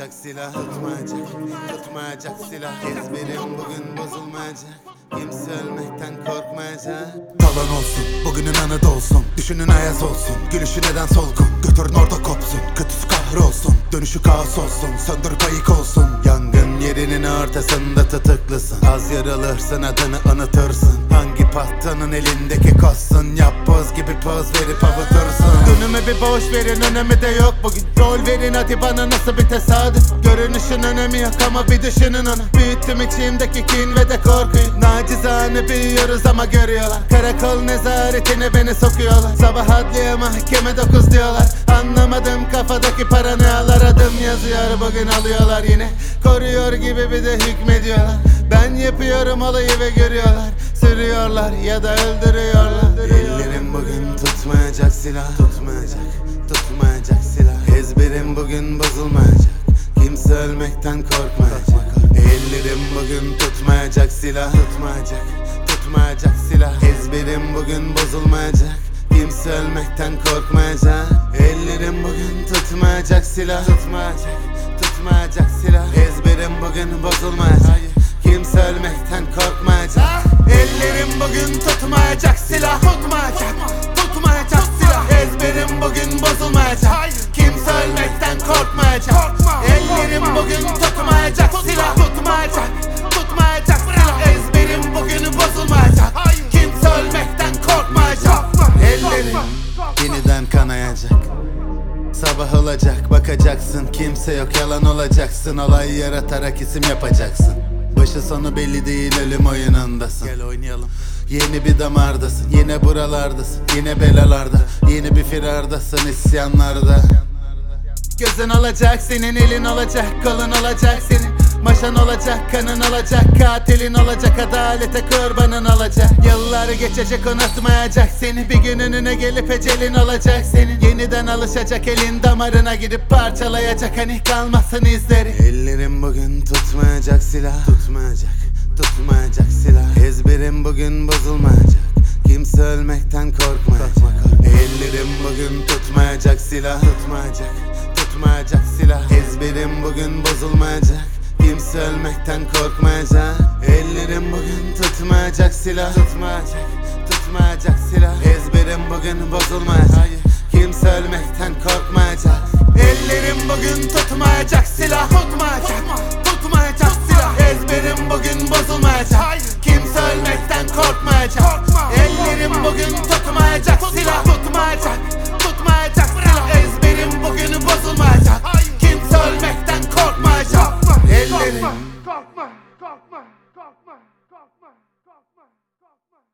Tutmayacak silah, tutmayacak silah. Ezberim bugün bozulmayacak, kimse ölmekten korkmayacak. Talan olsun, bugünün anı da olsun. Düşünün ayaz olsun, gülüşü neden solgun. Götürün orada kopsun, kötüsü kahrolsun. Dönüşü kaos olsun, söndür kayık olsun. Yangın yerinin ortasında tutuklısın. Az yarılırsın, adını unutursun. Hangi patronun elindeki kozsun? Yap poz gibi poz verip avutursun. Dönüme bir boş verin, önemi de yok bugün. Rol verin hadi bana, nasıl bir tesadüf. Görünüşün önemi yok ama bir düşünün onu. Büyüttüm içimdeki kin ve de korkuyu. Nacizane büyüyoruz ama görüyorlar. Karakol nezaretine beni sokuyorlar. Sabah adliye mahkeme 9 diyorlar. Anlamadım kafadaki paranoyalar. Adım yazıyor bugün alıyorlar yine. Koruyor gibi bir de hükmediyorlar. Ben yapıyorum olayı ve görüyorlar. Sürüyorlar ya da öldürüyorlar. Ellerim bugün tutmayacak silah, tutmayacak silah. Ezberim bugün bozulmayacak, kimse ölmekten korkmayacak. Ellerim bugün tutmayacak silah, tutmayacak silah. Ezberim bugün bozulmayacak, kimse ölmekten korkmayacak. Ellerim bugün tutmayacak silah, tutmayacak silah. Ezberim bugün bozulmayacak, kimse ölmekten korkmayacak. Ellerim bugün tutmayacak silah, tutmayacak silah. Ezberim bugün bozulmayacak, kimse ölmekten korkmayacak. Ellerim bugün tutmayacak silah, tutmayacak silah. Ezberim bugün bozulmayacak, kimse ölmekten korkmayacak. Ellerim yeniden kanayacak. Sabah olacak, bakacaksın, kimse yok, yalan olacaksın. Olay yaratarak isim yapacaksın. Başı sonu belli değil, ölüm oyunundasın. Gel oynayalım. Yeni bir damardasın, yine buralardasın. Yine belalarda, yeni bir firardasın, isyanlarda. Gözün olacak senin, elin olacak, kolun olacak senin. Maşan olacak, kanın olacak, katilin olacak, adalete kurbanın olacak. Yıllar geçecek, unutmayacak seni. Bir gün önüne gelip ecelin olacak senin. Yeniden alışacak, elin damarına gidip parçalayacak, hani kalmasın izleri. Ellerim bugün tutmayacak silah, tutmayacak silah. Ezberim bugün bozulmayacak, kimse ölmekten korkmayacak. Ellerim bugün tutmayacak silah, tutmayacak silah. Ezberim bugün bozulmayacak, kimse ölmekten korkmayacak. Ellerim bugün tutmayacak silah, tutmayacak silah. Ezberim bugün bozulmayacak, kimse ölmekten korkmayacak. Ellerim bugün tutmayacak silah, tutmayacak silah. Ezberim bugün bozulmayacak, kimse ölmekten korkmayacak.